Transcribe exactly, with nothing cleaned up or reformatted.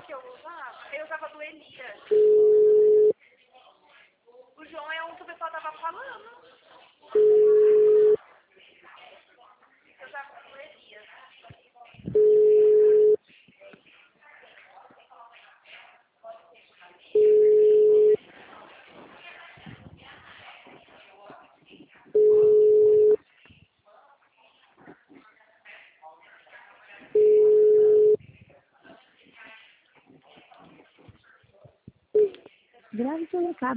que eu usava? Eu usava do Elias. O João é um que o pessoal tava falando. Eu usava do Elias. Grave seu recado.